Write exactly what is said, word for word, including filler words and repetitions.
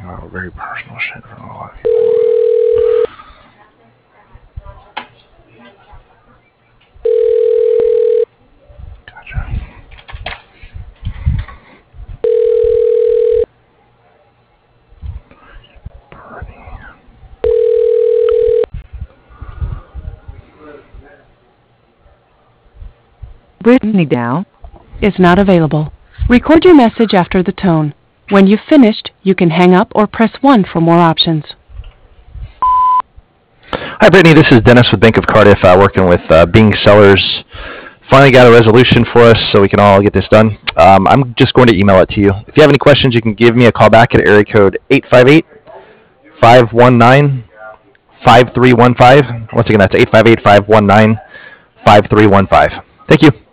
about very personal shit from a lot of people. Gotcha. Bernie. Brittany Dow is not available. Record your message after the tone. When you've finished, you can hang up or press one for more options. Hi, Brittany. This is Dennis with Bank of Cardiff, uh, working with uh, Bing Sellers. Finally got a resolution for us so we can all get this done. Um, I'm just going to email it to you. If you have any questions, you can give me a call back at area code eight five eight, five one nine, five three one five. Once again, that's eight five eight, five one nine, five three one five. Thank you.